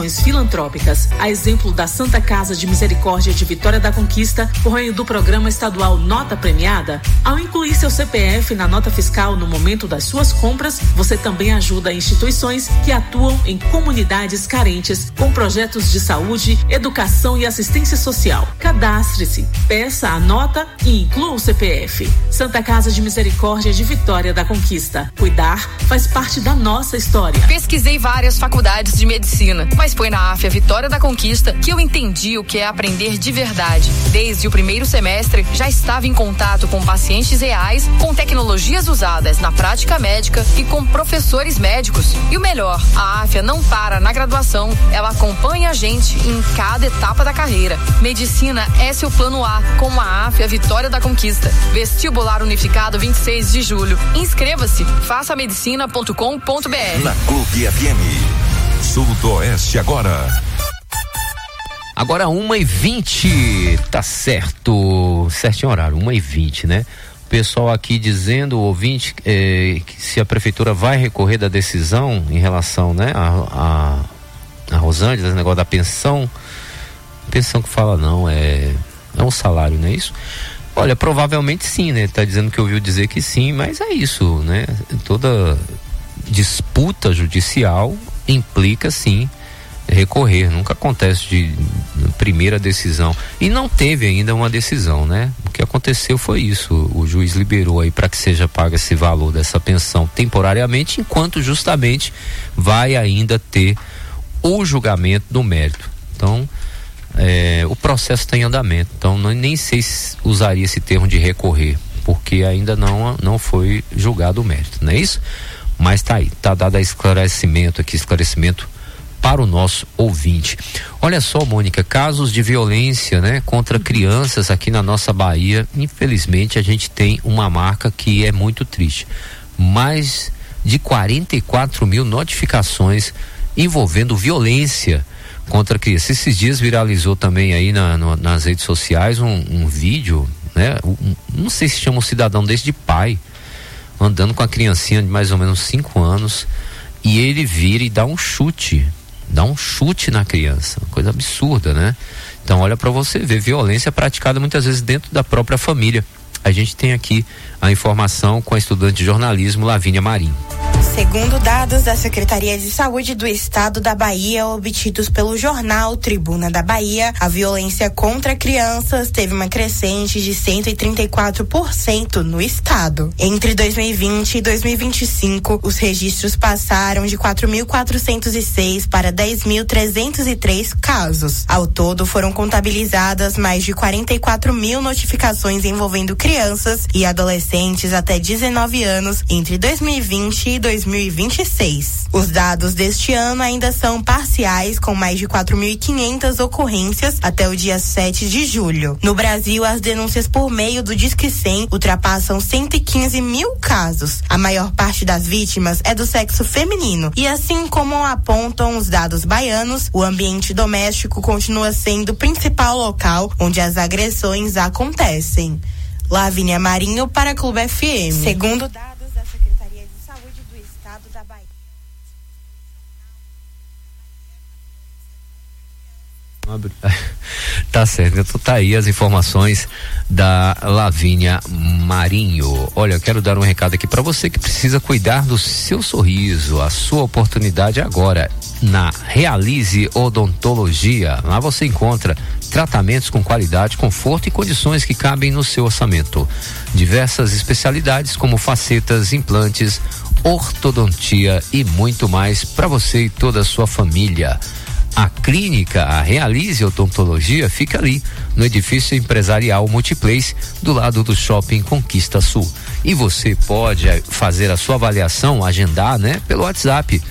filantrópicas, a exemplo da Santa Casa de Misericórdia de Vitória da Conquista, por meio do programa estadual Nota Premiada. Ao incluir seu CPF na nota fiscal no momento das suas compras, você também ajuda instituições que atuam em comunidades carentes com projetos de saúde, educação e assistência social. Cadastre-se, peça a nota e inclua o CPF. Santa Casa de Misericórdia de Vitória da Conquista. Cuidar faz parte da nossa história. Pesquisei várias faculdades de medicina, mas foi na AFIA Vitória da Conquista que eu entendi o que é aprender de verdade. Desde o primeiro semestre, já estava em contato com pacientes reais, com tecnologias usadas na prática médica e com professores médicos. E o melhor, a AFIA não para na graduação, ela acompanha a gente em cada etapa da carreira. Medicina é seu plano A com a AFIA Vitória da Conquista. Vestibular Unificado 26 de julho. Inscreva-se, façamedicina.com.br. Na Clube FM. Sul do Oeste agora. Agora 1h20, tá certo, certinho horário, 1h20, né? O pessoal aqui dizendo, o ouvinte, que se a prefeitura vai recorrer da decisão em relação, né, a Rosângela, esse negócio da pensão que fala não, é um salário, não é isso? Olha, provavelmente sim, né? Tá dizendo que ouviu dizer que sim, mas é isso, né? Toda disputa judicial implica sim recorrer, nunca acontece de primeira decisão, e não teve ainda uma decisão, né? O que aconteceu foi isso, o juiz liberou aí para que seja pago esse valor dessa pensão temporariamente, enquanto justamente vai ainda ter o julgamento do mérito. Então o processo está em andamento, então nem sei se usaria esse termo de recorrer, porque ainda não foi julgado o mérito, não é isso? Mas tá aí, tá dado esclarecimento para o nosso ouvinte. Olha só, Mônica, casos de violência, né, contra crianças aqui na nossa Bahia, infelizmente a gente tem uma marca que é muito triste. Mais de 44 mil notificações envolvendo violência contra crianças. Esses dias viralizou também aí nas redes sociais um vídeo, né, não sei se chama um cidadão desse de pai, andando com a criancinha de mais ou menos 5 anos, e ele vira e dá um chute na criança, uma coisa absurda, né? Então olha para você ver, violência praticada muitas vezes dentro da própria família. A gente tem aqui a informação com a estudante de jornalismo Lavínia Marinho. Segundo dados da Secretaria de Saúde do Estado da Bahia, obtidos pelo jornal Tribuna da Bahia, a violência contra crianças teve uma crescente de 134% no estado. Entre 2020 e 2025, os registros passaram de 4.406 para 10.303 casos. Ao todo, foram contabilizadas mais de 44 mil notificações envolvendo crianças e adolescentes até 19 anos entre 2020 e 2026. Os dados deste ano ainda são parciais, com mais de 4.500 ocorrências até o dia 7 de julho. No Brasil, as denúncias por meio do Disque 100 ultrapassam 115 mil casos. A maior parte das vítimas é do sexo feminino e, assim como apontam os dados baianos, o ambiente doméstico continua sendo o principal local onde as agressões acontecem. Lavínia Marinho para Clube FM. Segundo dados da Secretaria de Saúde do Estado da Bahia. Tá certo, então tá aí as informações da Lavínia Marinho. Olha, eu quero dar um recado aqui para você que precisa cuidar do seu sorriso. A sua oportunidade agora na Realize Odontologia. Lá você encontra tratamentos com qualidade, conforto e condições que cabem no seu orçamento. Diversas especialidades como facetas, implantes, ortodontia e muito mais para você e toda a sua família. A clínica, a Realize Odontologia, fica ali no edifício empresarial Multiplace, do lado do Shopping Conquista Sul. E você pode fazer a sua avaliação, agendar, né, pelo WhatsApp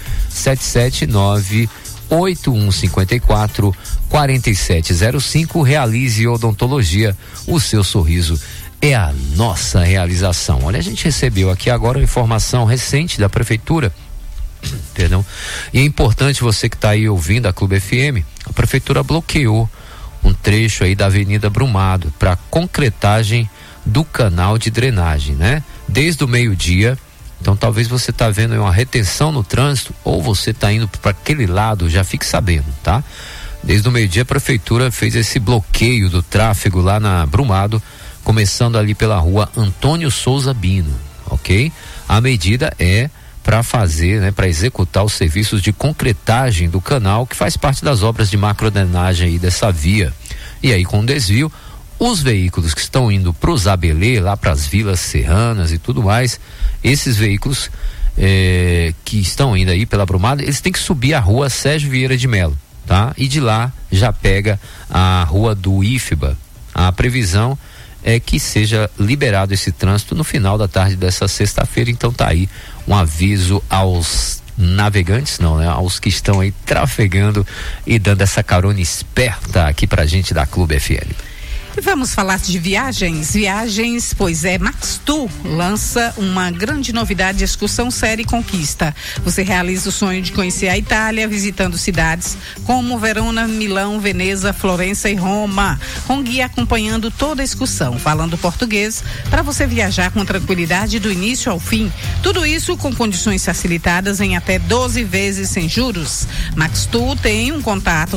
779-8154-4705. Realize Odontologia, o seu sorriso é a nossa realização. Olha, a gente recebeu aqui agora uma informação recente da prefeitura. Perdão. E é importante você que está aí ouvindo a Clube FM, a prefeitura bloqueou um trecho aí da Avenida Brumado para concretagem do canal de drenagem, né? Desde o meio-dia Então talvez você está vendo uma retenção no trânsito ou você está indo para aquele lado, já fique sabendo, tá? Desde o meio-dia a prefeitura fez esse bloqueio do tráfego lá na Brumado, começando ali pela rua Antônio Souza Bino, ok? A medida é para fazer, né, para executar os serviços de concretagem do canal, que faz parte das obras de macrodrenagem aí dessa via. E aí, com o desvio, os veículos que estão indo para o Zabelê, lá para as vilas serranas e tudo mais, esses veículos que estão indo aí pela Brumada, eles têm que subir a rua Sérgio Vieira de Melo, tá? E de lá já pega a rua do IFBA. A previsão é que seja liberado esse trânsito no final da tarde dessa sexta-feira. Então tá aí um aviso aos navegantes, não, né? Aos que estão aí trafegando e dando essa carona esperta aqui pra gente da Clube FM. E vamos falar de viagens, pois Maxtu lança uma grande novidade, excursão série Conquista. Você realiza o sonho de conhecer a Itália, visitando cidades como Verona, Milão, Veneza, Florença e Roma, com guia acompanhando toda a excursão, falando português, para você viajar com tranquilidade do início ao fim. Tudo isso com condições facilitadas em até 12 vezes sem juros. Maxtu tem um contato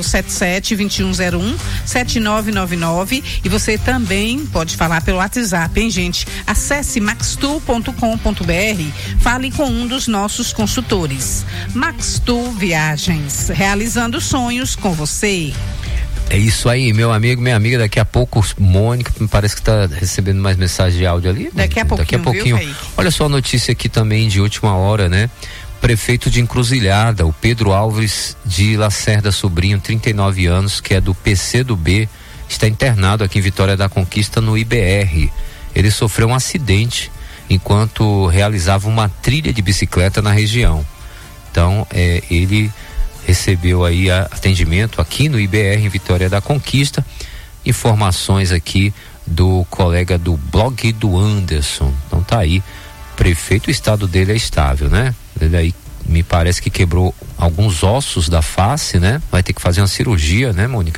77-2101-7999 e você também pode falar pelo WhatsApp, hein, gente? Acesse maxtu.com.br, fale com um dos nossos consultores. Maxtu Viagens, realizando sonhos com você. É isso aí, meu amigo, minha amiga. Daqui a pouco, Mônica, me parece que está recebendo mais mensagem de áudio ali. Daqui a pouquinho. Viu, olha só a notícia aqui também de última hora, né? Prefeito de Encruzilhada, o Pedro Alves de Lacerda Sobrinho, 39 anos, que é do PCdoB, está internado aqui em Vitória da Conquista no IBR. Ele sofreu um acidente enquanto realizava uma trilha de bicicleta na região. Então, ele recebeu aí atendimento aqui no IBR em Vitória da Conquista. Informações aqui do colega do blog do Anderson. Então tá aí, prefeito, o estado dele é estável, né? Ele aí me parece que quebrou alguns ossos da face, né? Vai ter que fazer uma cirurgia, né, Mônica?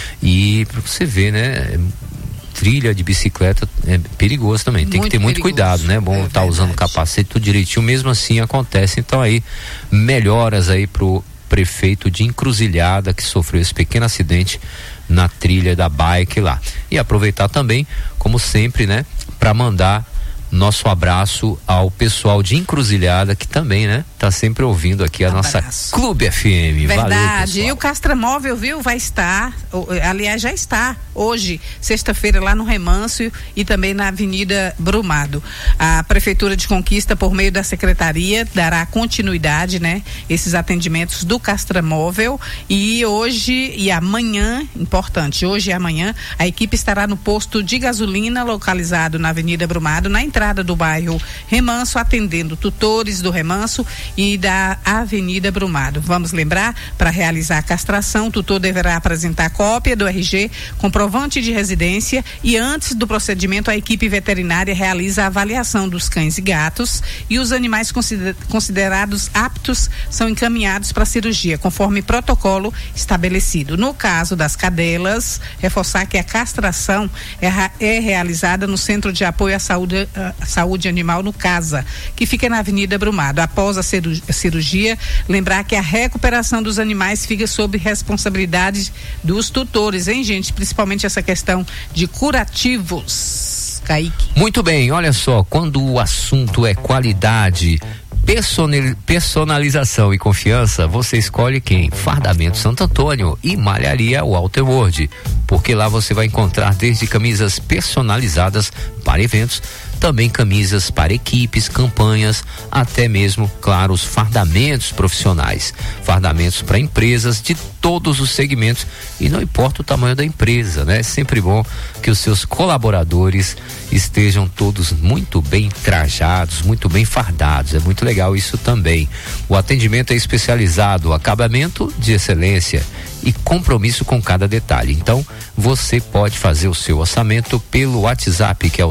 E pra você ver, né? Trilha de bicicleta é perigoso também, tem que ter muito cuidado, né? Bom tá usando capacete tudo direitinho, mesmo assim acontece. Então aí, melhoras aí pro prefeito de Encruzilhada, que sofreu esse pequeno acidente na trilha da bike lá. E aproveitar também, como sempre, né? Pra mandar nosso abraço ao pessoal de Encruzilhada, que também, né, tá sempre ouvindo aqui a nossa Clube FM. Verdade. Valeu, e o Castramóvel, viu, vai estar, aliás, já está hoje, sexta-feira, lá no Remanso e também na Avenida Brumado. A Prefeitura de Conquista, por meio da Secretaria, dará continuidade, né, esses atendimentos do Castramóvel, e hoje e amanhã, importante, hoje e amanhã, a equipe estará no posto de gasolina localizado na Avenida Brumado, na entrada do bairro Remanso, atendendo tutores do Remanso e da Avenida Brumado. Vamos lembrar, para realizar a castração, o tutor deverá apresentar cópia do RG, comprovante de residência, e antes do procedimento a equipe veterinária realiza a avaliação dos cães e gatos, e os animais considerados aptos são encaminhados para a cirurgia, conforme protocolo estabelecido. No caso das cadelas, reforçar que a castração é realizada no Centro de Apoio à Saúde Animal, no CASA, que fica na Avenida Brumado. Após a cirurgia, lembrar que a recuperação dos animais fica sob responsabilidade dos tutores, hein, gente? Principalmente essa questão de curativos. Kaique. Muito bem, olha só, quando o assunto é qualidade, personalização e confiança, você escolhe quem? Fardamento Santo Antônio e Malharia Walter Word, porque lá você vai encontrar desde camisas personalizadas para eventos, também camisas para equipes, campanhas, até mesmo, claro, os fardamentos profissionais, fardamentos para empresas de todos os segmentos, e não importa o tamanho da empresa, né? É sempre bom que os seus colaboradores estejam todos muito bem trajados, muito bem fardados, é muito legal isso também. O atendimento é especializado, acabamento de excelência e compromisso com cada detalhe. Então, você pode fazer o seu orçamento pelo WhatsApp, que é o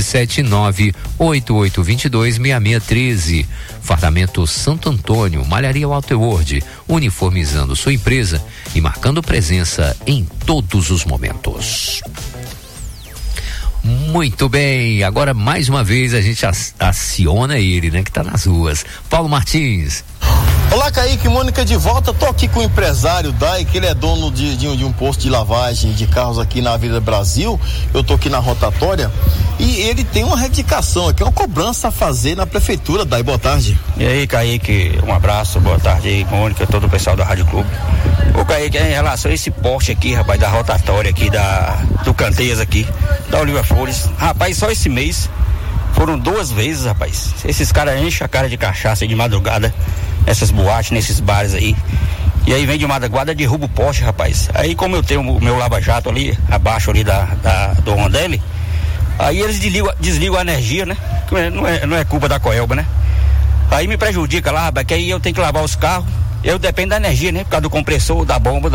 779-8822-6613. Fardamento Santo Antônio, Malharia Walter Word, uniformizando sua empresa e marcando presença em todos os momentos. Muito bem, agora mais uma vez a gente aciona ele, né, que tá nas ruas. Paulo Martins. Olá, Kaique, Mônica de volta. Tô aqui com o empresário Dai, que ele é dono de um posto de lavagem de carros aqui na Avenida Brasil. Eu tô aqui na rotatória e ele tem uma reivindicação aqui, uma cobrança a fazer na prefeitura. Dai, boa tarde. E aí, Kaique, um abraço, boa tarde aí, Mônica, todo o pessoal da Rádio Clube. Ô, Kaique, em relação a esse poste aqui, rapaz, da rotatória aqui, do Canteias aqui, da Oliva Flores, rapaz, só esse mês foram 2 vezes, rapaz. Esses caras enchem a cara de cachaça aí de madrugada, essas boates, nesses bares aí. E aí vem de madrugada, derruba o poste, rapaz. Aí como eu tenho o meu lava-jato ali, abaixo ali do Rondelli, aí eles desligam a energia, né? Não é culpa da Coelba, né? Aí me prejudica lá, rapaz, que aí eu tenho que lavar os carros. Eu dependo da energia, né? Por causa do compressor, da bomba,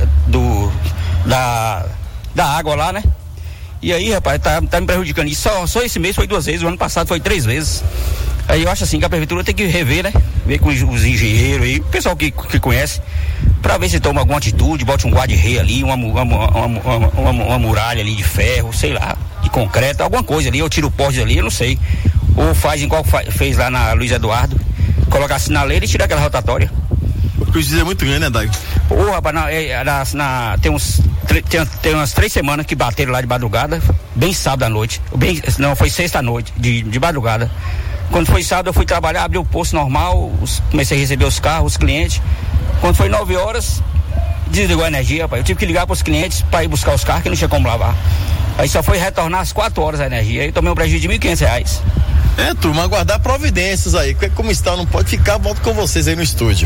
da água lá, né? E aí, rapaz, tá me prejudicando. E só esse mês foi 2 vezes, o ano passado foi 3 vezes. Aí eu acho assim que a prefeitura tem que rever, né? Ver com os engenheiros e o pessoal que conhece, pra ver se toma alguma atitude, bote um guarda-rei ali, uma muralha ali de ferro, sei lá, de concreto, alguma coisa ali, ou tira o poste ali, eu não sei. Ou faz igual fez lá na Luiz Eduardo, colocar a sinaleira e tirar aquela rotatória. O prejuízo é muito grande, né, Dai? Ô, rapaz, tem umas 3 semanas que bateram lá de madrugada, bem sábado à noite. Foi sexta à noite, de madrugada. Quando foi sábado eu fui trabalhar, abri o posto normal, comecei a receber os carros, os clientes. Quando foi 9 horas, desligou a energia, rapaz. Eu tive que ligar para os clientes para ir buscar os carros que não tinha como lavar. Aí só foi retornar às 4 horas a energia. Aí tomei um prejuízo de R$1.500. Turma, aguardar providências aí. Como está, não pode ficar, volto com vocês aí no estúdio.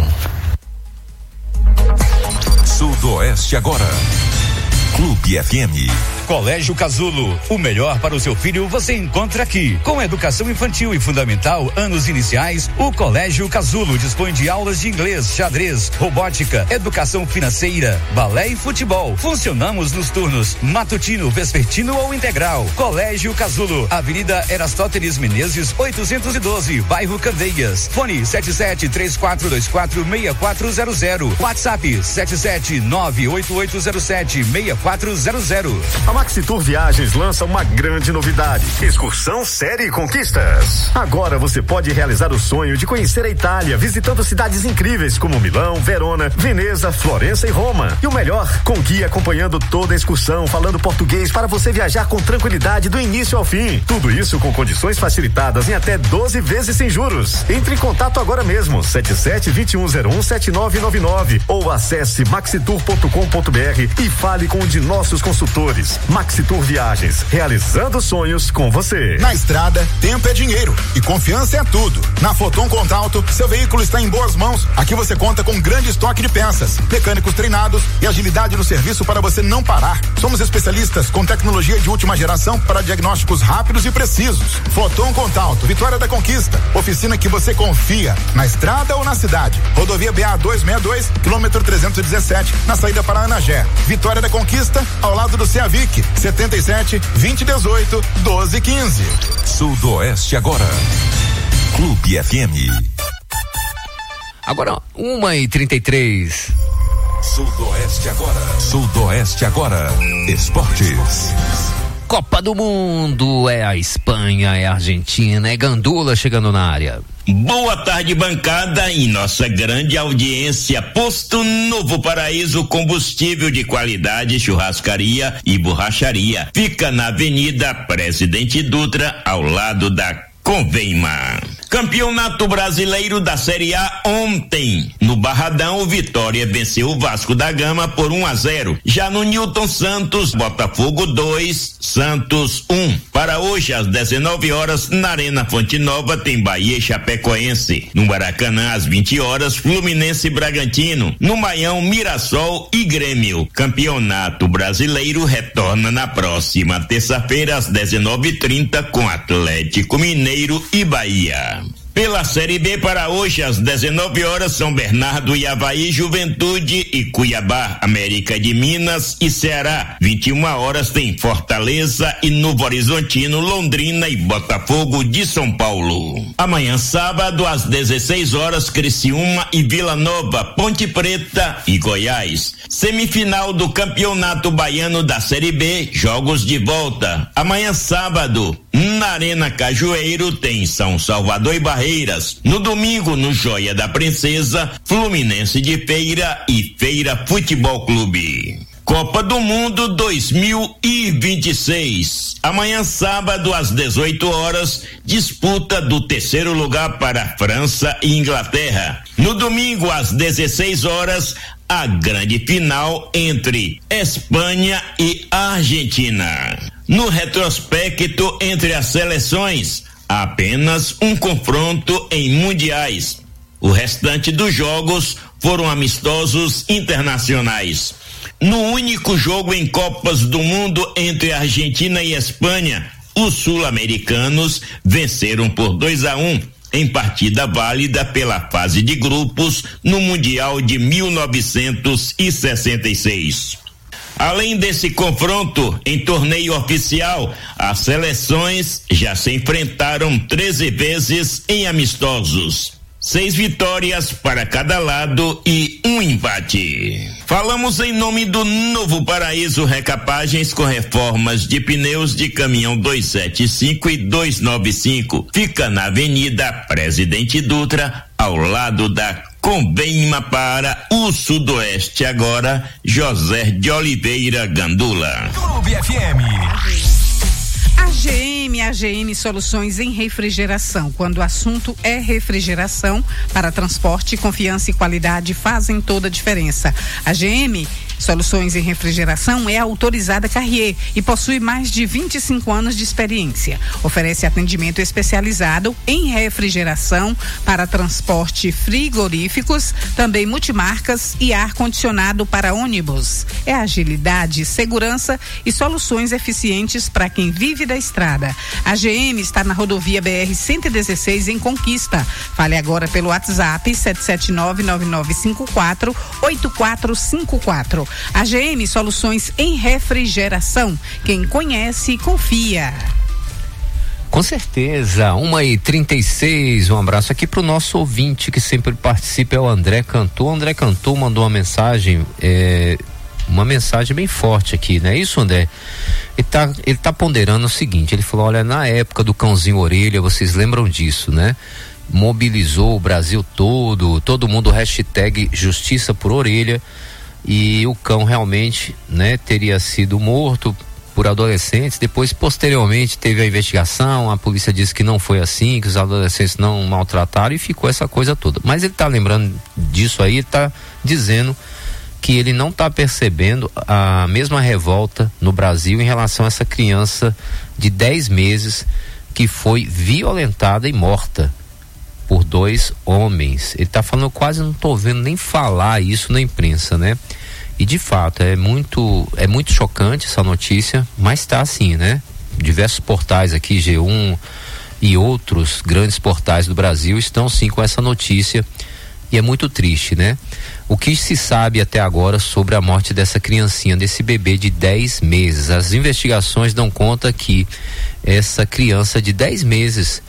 Sudoeste agora. Clube FM. Colégio Casulo, o melhor para o seu filho você encontra aqui. Com educação infantil e fundamental, anos iniciais, o Colégio Casulo dispõe de aulas de inglês, xadrez, robótica, educação financeira, balé e futebol. Funcionamos nos turnos matutino, vespertino ou integral. Colégio Casulo, Avenida Erastótenes Menezes, 812, bairro Candeias. Fone 7734246400. WhatsApp 77988076400. A Maxi Tour Viagens lança uma grande novidade: excursão série Conquistas. Agora você pode realizar o sonho de conhecer a Itália, visitando cidades incríveis como Milão, Verona, Veneza, Florença e Roma. E o melhor, com guia acompanhando toda a excursão, falando português para você viajar com tranquilidade do início ao fim. Tudo isso com condições facilitadas em até 12 vezes sem juros. Entre em contato agora mesmo, 77-2101-7999 ou acesse maxitour.com.br e fale com um de nossos consultores. Maxi Tour Viagens, realizando sonhos com você. Na estrada, tempo é dinheiro e confiança é tudo. Na Foton Contralto, seu veículo está em boas mãos. Aqui você conta com um grande estoque de peças, mecânicos treinados e agilidade no serviço para você não parar. Somos especialistas com tecnologia de última geração para diagnósticos rápidos e precisos. Foton Contralto, Vitória da Conquista, oficina que você confia, na estrada ou na cidade. Rodovia BA 262, quilômetro 317, na saída para Anagé. Vitória da Conquista, ao lado do CEAVIC, 77-2018-1215. Sudoeste agora. Clube FM. Agora 1h33. Sudoeste agora. Sudoeste agora. Esportes. Copa do Mundo, é a Espanha, é a Argentina, é Gandula chegando na área. Boa tarde, bancada e nossa grande audiência. Posto Novo Paraíso, combustível de qualidade, churrascaria e borracharia. Fica na Avenida Presidente Dutra, ao lado da Convema. Campeonato Brasileiro da Série A ontem. No Barradão, o Vitória venceu o Vasco da Gama por 1-0. Já no Newton Santos, Botafogo 2, Santos 1. Para hoje, às 19 horas, na Arena Fonte Nova, tem Bahia e Chapecoense. No Maracanã, às 20 horas, Fluminense e Bragantino. No Maião, Mirassol e Grêmio. Campeonato Brasileiro retorna na próxima terça-feira, às 19h30, com Atlético Mineiro e Bahia. Pela Série B para hoje às 19 horas, São Bernardo e Avaí, Juventude e Cuiabá, América de Minas e Ceará. 21 horas tem Fortaleza e Novo Horizontino, Londrina e Botafogo de São Paulo. Amanhã sábado às 16 horas, Criciúma e Vila Nova, Ponte Preta e Goiás. Semifinal do Campeonato Baiano da Série B, jogos de volta. Amanhã sábado, na Arena Cajueiro tem São Salvador e Barreiras. No domingo, no Joia da Princesa, Fluminense de Feira e Feira Futebol Clube. Copa do Mundo 2026. Amanhã sábado às 18 horas, disputa do terceiro lugar para França e Inglaterra. No domingo às 16 horas, a grande final entre Espanha e Argentina. No retrospecto entre as seleções, apenas um confronto em mundiais. O restante dos jogos foram amistosos internacionais. No único jogo em Copas do Mundo entre Argentina e Espanha, os sul-americanos venceram por 2-1 em partida válida pela fase de grupos no Mundial de 1966. Além desse confronto em torneio oficial, as seleções já se enfrentaram 13 vezes em amistosos. 6 vitórias para cada lado e um empate. Falamos em nome do Novo Paraíso Recapagens com reformas de pneus de caminhão 275 e 295. Fica na Avenida Presidente Dutra, ao lado da Convenma para o Sudoeste. Agora, José de Oliveira Gandula. Clube FM. AGM Soluções em Refrigeração. Quando o assunto é refrigeração, para transporte, confiança e qualidade fazem toda a diferença. AGM Soluções em Refrigeração é autorizada Carrier e possui mais de 25 anos de experiência. Oferece atendimento especializado em refrigeração para transporte frigoríficos, também multimarcas e ar-condicionado para ônibus. É agilidade, segurança e soluções eficientes para quem vive da estrada. A GM está na rodovia BR-116 em Conquista. Fale agora pelo WhatsApp 779-9954-8454. A GM Soluções em Refrigeração. Quem conhece, confia. Com certeza, 1h36, um abraço aqui pro nosso ouvinte que sempre participa, é o André Cantor. O André Cantor mandou uma mensagem bem forte aqui, não é isso, André? Ele tá ponderando o seguinte, ele falou, olha, na época do cãozinho orelha, vocês lembram disso, né? Mobilizou o Brasil todo mundo hashtag Justiça por Orelha, e o cão realmente, né, teria sido morto por adolescentes. Depois, posteriormente, teve a investigação, a polícia disse que não foi assim, que os adolescentes não maltrataram e ficou essa coisa toda. Mas ele tá lembrando disso aí, tá dizendo que ele não está percebendo a mesma revolta no Brasil em relação a essa criança de 10 meses que foi violentada e morta por 2 homens. Ele está falando, eu quase não estou vendo nem falar isso na imprensa, né? E de fato é muito chocante essa notícia, mas está assim, né? Diversos portais aqui, G1 e outros grandes portais do Brasil estão sim com essa notícia. E é muito triste, né? O que se sabe até agora sobre a morte dessa criancinha, desse bebê de 10 meses? As investigações dão conta que essa criança de 10 meses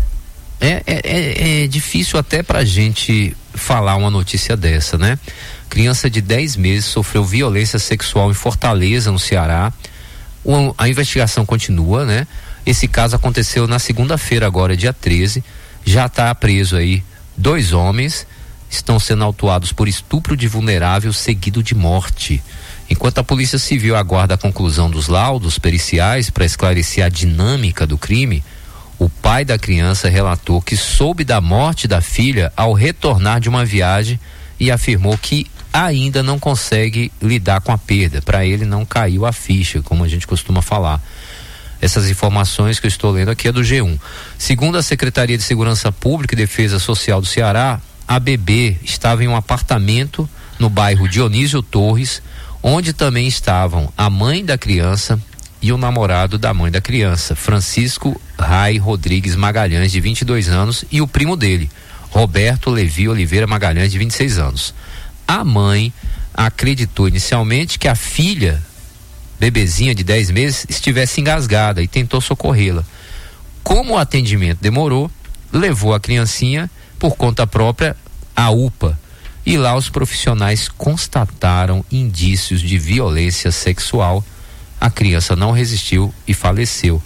é difícil até pra gente falar uma notícia dessa, né? Criança de 10 meses sofreu violência sexual em Fortaleza, no Ceará. A investigação continua, né? Esse caso aconteceu na segunda-feira agora, dia 13. Já está preso aí 2 homens. Estão sendo autuados por estupro de vulnerável seguido de morte. Enquanto a Polícia Civil aguarda a conclusão dos laudos periciais para esclarecer a dinâmica do crime, o pai da criança relatou que soube da morte da filha ao retornar de uma viagem e afirmou que ainda não consegue lidar com a perda. Para ele não caiu a ficha, como a gente costuma falar. Essas informações que eu estou lendo aqui é do G1. Segundo a Secretaria de Segurança Pública e Defesa Social do Ceará, a bebê estava em um apartamento no bairro Dionísio Torres, onde também estavam a mãe da criança e o namorado da mãe da criança, Francisco Rai Rodrigues Magalhães, de 22 anos, e o primo dele, Roberto Levi Oliveira Magalhães, de 26 anos. A mãe acreditou inicialmente que a filha, bebezinha de 10 meses, estivesse engasgada e tentou socorrê-la. Como o atendimento demorou, levou a criancinha por conta própria à UPA. E lá os profissionais constataram indícios de violência sexual. A criança não resistiu e faleceu.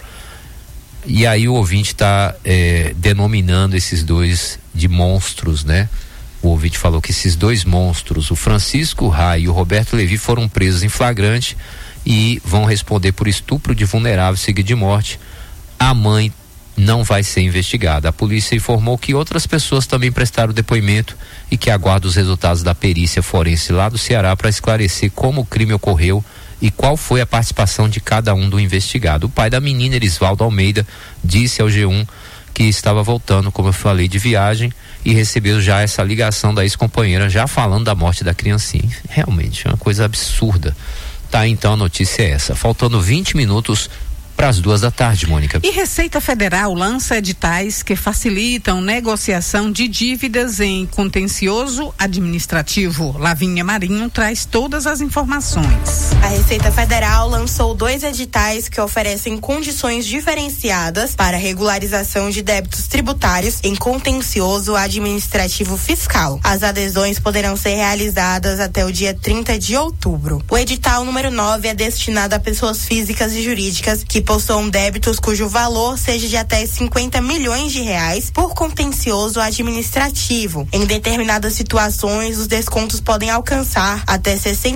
E aí o ouvinte está denominando esses dois de monstros, né? O ouvinte falou que esses dois monstros, o Francisco Rai e o Roberto Levi, foram presos em flagrante e vão responder por estupro de vulnerável seguido de morte. A mãe não vai ser investigada. A polícia informou que outras pessoas também prestaram depoimento e que aguarda os resultados da perícia forense lá do Ceará para esclarecer como o crime ocorreu e qual foi a participação de cada um do investigado. O pai da menina, Erisvaldo Almeida, disse ao G1 que estava voltando, como eu falei, de viagem e recebeu já essa ligação da ex-companheira, já falando da morte da criancinha. Realmente, é uma coisa absurda. Tá, então a notícia é essa. Faltando 20 minutos para as 14h, Mônica. E Receita Federal lança editais que facilitam negociação de dívidas em contencioso administrativo. Lavínia Marinho traz todas as informações. A Receita Federal lançou 2 editais que oferecem condições diferenciadas para regularização de débitos tributários em contencioso administrativo fiscal. As adesões poderão ser realizadas até o dia 30 de outubro. O edital número 9 é destinado a pessoas físicas e jurídicas que possuam débitos cujo valor seja de até 50 milhões de reais por contencioso administrativo. Em determinadas situações, os descontos podem alcançar até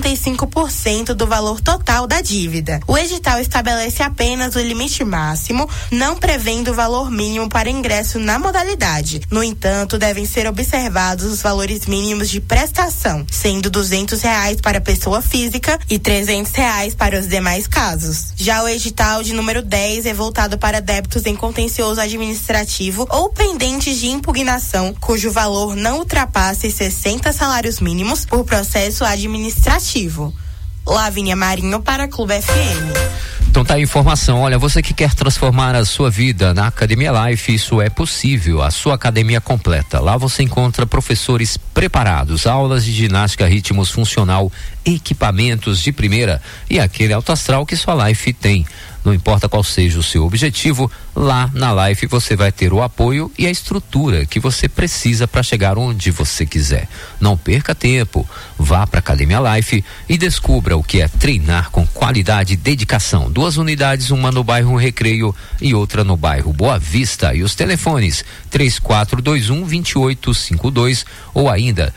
65% do valor total da dívida. O edital estabelece apenas o limite máximo, não prevendo o valor mínimo para ingresso na modalidade. No entanto, devem ser observados os valores mínimos de prestação, sendo R$200 para pessoa física e R$300 para os demais casos. Já o edital de número 10 é voltado para débitos em contencioso administrativo ou pendentes de impugnação, cujo valor não ultrapasse 60 salários mínimos por processo administrativo. Lavínia Marinho para Clube FM. Então tá a informação. Olha, você que quer transformar a sua vida na Academia Life, isso é possível. A sua academia completa. Lá você encontra professores preparados, aulas de ginástica, ritmos funcional, equipamentos de primeira e aquele alto astral que sua Life tem. Não importa qual seja o seu objetivo, lá na Life você vai ter o apoio e a estrutura que você precisa para chegar onde você quiser. Não perca tempo, vá para a Academia Life e descubra o que é treinar com qualidade e dedicação. 2 unidades, uma no bairro Recreio e outra no bairro Boa Vista. E os telefones 3421-2852 ou ainda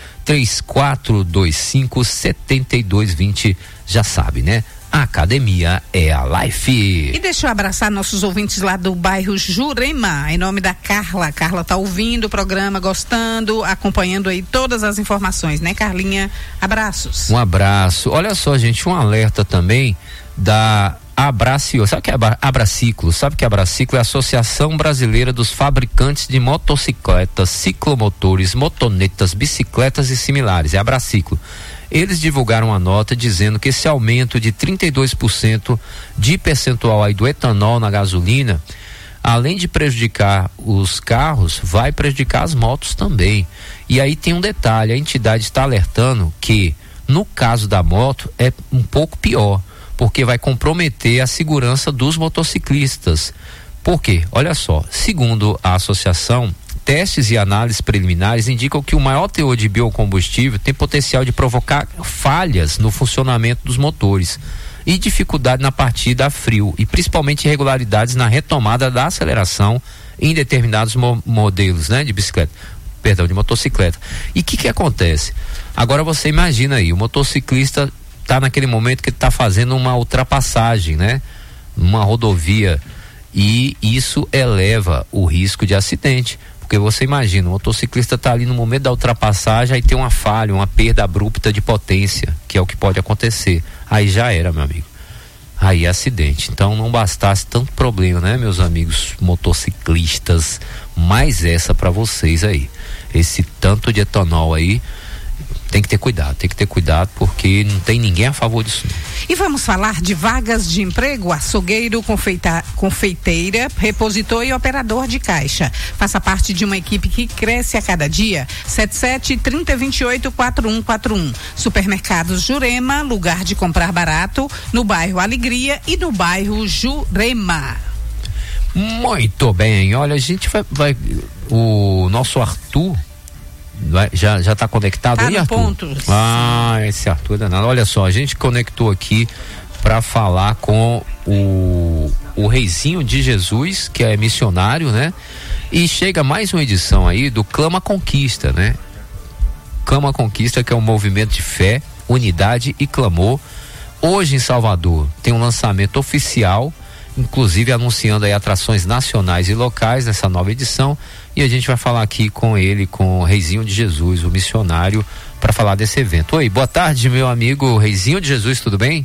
3425-7220. Já sabe, né? A academia é a Life. E deixa eu abraçar nossos ouvintes lá do bairro Jurema, em nome da Carla. Carla tá ouvindo o programa, gostando, acompanhando aí todas as informações, né, Carlinha? Abraços. Um abraço. Olha só, gente, um alerta também da Abraciclo. Sabe o que é Abraciclo? Sabe o que é Abraciclo? É a Associação Brasileira dos Fabricantes de Motocicletas, Ciclomotores, Motonetas, Bicicletas e similares. É Abraciclo. Eles divulgaram uma nota dizendo que esse aumento de 32% de percentual aí do etanol na gasolina, além de prejudicar os carros, vai prejudicar as motos também. E aí tem um detalhe, a entidade está alertando que no caso da moto é um pouco pior, porque vai comprometer a segurança dos motociclistas. Por quê? Olha só, segundo a associação, testes e análises preliminares indicam que o maior teor de biocombustível tem potencial de provocar falhas no funcionamento dos motores e dificuldade na partida a frio e principalmente irregularidades na retomada da aceleração em determinados modelos, né, de motocicleta. E o que acontece? Agora você imagina aí, o motociclista está naquele momento que está fazendo uma ultrapassagem, né, numa rodovia, e isso eleva o risco de acidente. Porque você imagina, o motociclista está ali no momento da ultrapassagem, aí tem uma falha, uma perda abrupta de potência, que é o que pode acontecer. Aí já era, meu amigo. Aí é acidente. Então não bastasse tanto problema, né, meus amigos motociclistas, mais essa para vocês aí. Esse tanto de etanol aí tem que ter cuidado porque não tem ninguém a favor disso. E vamos falar de vagas de emprego: açougueiro, confeiteira, repositor e operador de caixa. Faça parte de uma equipe que cresce a cada dia. 77-3028-4141. Supermercados Jurema, lugar de comprar barato, no bairro Alegria e no bairro Jurema. Muito bem, olha, a gente vai o nosso Arthur já está conectado aí, Arthur? Pontos. Esse Arthur é danado. Olha só, a gente conectou aqui para falar com o Reizinho de Jesus, que é missionário, né? E chega mais uma edição aí do Clama Conquista, né? Clama Conquista, que é um movimento de fé, unidade e clamor. Hoje em Salvador tem um lançamento oficial, inclusive anunciando aí atrações nacionais e locais nessa nova edição, e a gente vai falar aqui com ele, com o Reizinho de Jesus, o missionário, para falar desse evento. Oi, boa tarde, meu amigo Reizinho de Jesus, tudo bem?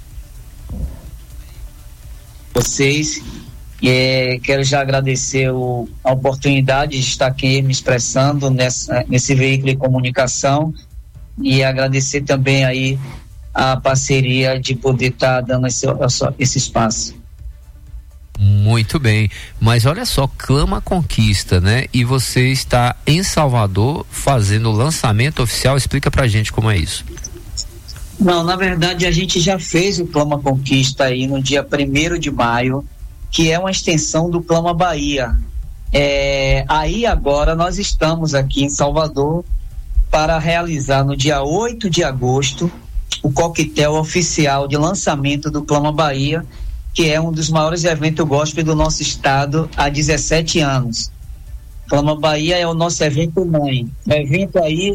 Vocês, quero já agradecer a oportunidade de estar aqui me expressando nesse veículo de comunicação, e agradecer também aí a parceria de poder estar dando esse espaço. Muito bem, mas olha só, Clama Conquista, né? E você está em Salvador fazendo o lançamento oficial, explica pra gente como é isso. Não, na verdade a gente já fez o Clama Conquista aí no dia 1º de maio, que é uma extensão do Clama Bahia. Aí agora nós estamos aqui em Salvador para realizar no dia 8 de agosto o coquetel oficial de lançamento do Clama Bahia, que é um dos maiores eventos gospel do nosso estado há 17 anos. Clama Bahia é o nosso evento mãe. O evento